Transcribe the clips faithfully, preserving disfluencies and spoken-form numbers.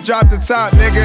Drop the top, nigga.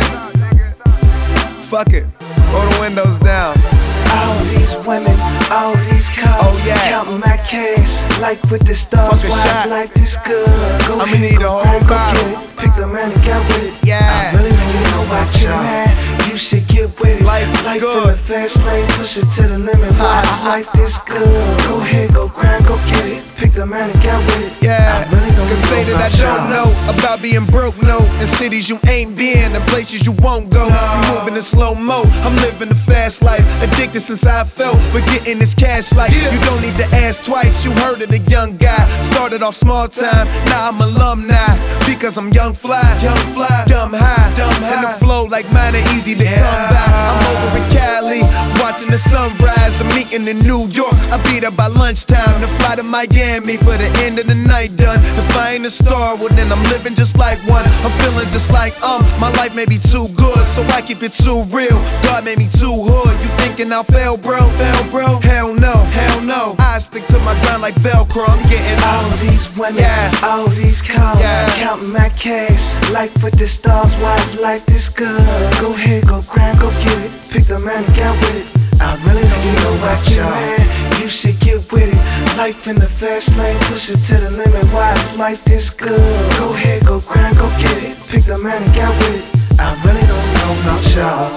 Fuck it. Roll the windows down. All these women, all these cars, oh, yeah. counting my cash, like with the stars, Fuck a why shot. like this good? Go I'ma ahead, need go a whole grind, go bottle. get it. Pick the man and get with it. Yeah. I really think you know what you're mad. You should get with it. Life is Life good. in the fast lane, push it to the limit. Why it's like this good? Go ahead, go grind, go get it. Pick the man and get with it. Yeah, I really don't can say know that I about don't y'all. know about being broke, no. In cities you ain't been, and places you won't go. You moving in slow mo, I'm living the fast life. Addicted since I felt, but getting this cash life. You don't need to ask twice, you heard of the young guy. Started off small time, now I'm alumni. Because I'm young fly, young fly, dumb high, dumb high. And the flow like mine ain't easy to Yeah. come by. I'm over in Cali, watching the sunrise. I'm meeting in New York, I beat up by lunchtime. To fly to Miami for the end of the night done. If I ain't a star, well then I'm living just like one. I'm feeling just like um, my life may be too good, so I keep it too real. God made me too hood. You thinking I'll fail, bro? Fail, bro? Hell no, hell no. I stick to my grind like Velcro. I'm getting all these women, yeah. all these cars, Yeah. counting my cash, life with the stars, why is life this good? Go ahead, go grind, go get it, pick the man and get with it. I really don't you know about you, man. You should get with it. Life in the fast lane, push it to the limit. Why is life this good? Go ahead, go grind, go get it, pick the man and get with it. I really don't know about y'all.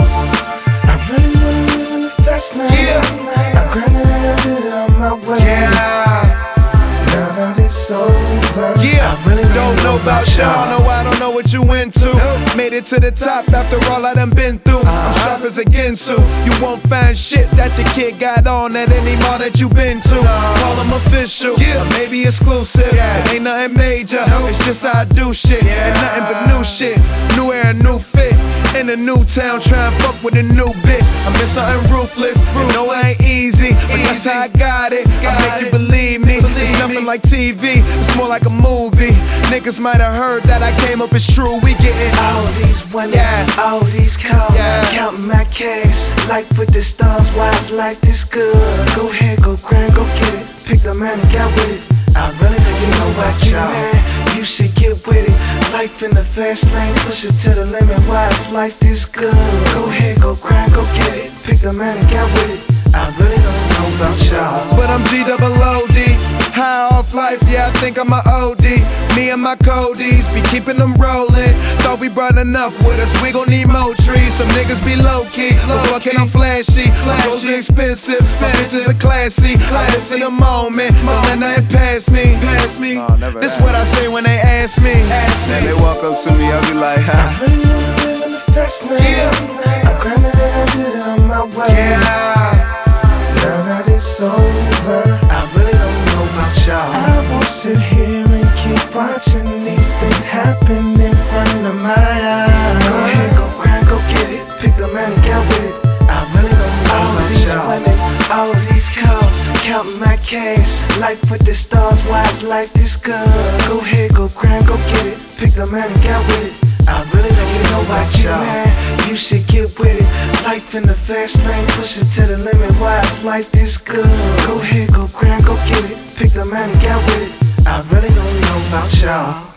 I really wanna live in the fast lane. Yeah. I grinded and I did it on my way. Yeah. Now that it's over, Yeah, I really don't know about y'all. No, I don't know what you into. Made it to the top after all I done been through. I'm sharp as a Ginsu. You won't find shit that the kid got on at any mall that you been to. Call them official, or maybe exclusive. It ain't nothing major, it's just how I do shit. And nothing but new shit, new era, new fit. In a new town, trying fuck with a new bitch. I'm in something ruthless. You know it ain't easy, but that's how I got it. I make you believe me. It's nothing like T V, it's more like a movie. Niggas might have heard that I came up, it's true. We getting all these women, yeah. all these cars, yeah. counting my cash, life with the stars, why is life this good? Go ahead, go grind, go get it, pick the man and get with it. I really think you know about you, man. You should get with it. Life in the fast lane, push it to the limit. Why is life this good? Go ahead, go grind, go get it, pick the man and get with it. I really don't know about y'all, but I'm G double O D. High off life, yeah, I think I'm a O D. Me and my Codies be keeping them rolling. Thought we brought enough with us, we gon' need more trees. Some niggas be low-key, but fucking I'm flashy. My clothes are expensive, my bitches are classy. I'm missing a moment, but then they pass me. Pass me. This what I say when they ask me. Ask me. They walk up to me, I be like, I really wanna live in the fast lane. Yeah. I grinded and I did it on my way. Yeah. Now that it's over, I really don't know about y'all. I won't sit here and keep watching these things happen in front of my eyes. Go ahead, go grind, go get it, pick the man and get with it. I really don't know all about y'all. Women, all these cars, counting my cash, life with the stars, why is life this good? Go ahead, go grind, go get it, pick the man and get with it. I really don't you know about you, man. You should get with it. Life in the fast lane, push it to the limit. Why is life this good? Go ahead, go grind, go get it, pick the man and get with it. I really don't know about y'all.